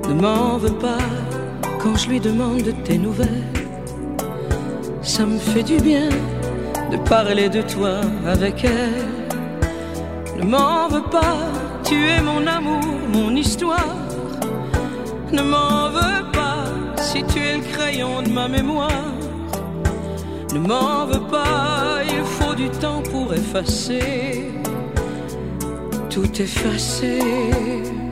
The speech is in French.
Ne m'en veux pas quand je lui demande de tes nouvelles. Ça me fait du bien de parler de toi avec elle. Ne m'en veux pas, tu es mon amour, mon histoire. Ne m'en veux pas si tu es le crayon de ma mémoire. Ne m'en veux pas, il faut du temps pour effacer, tout effacer.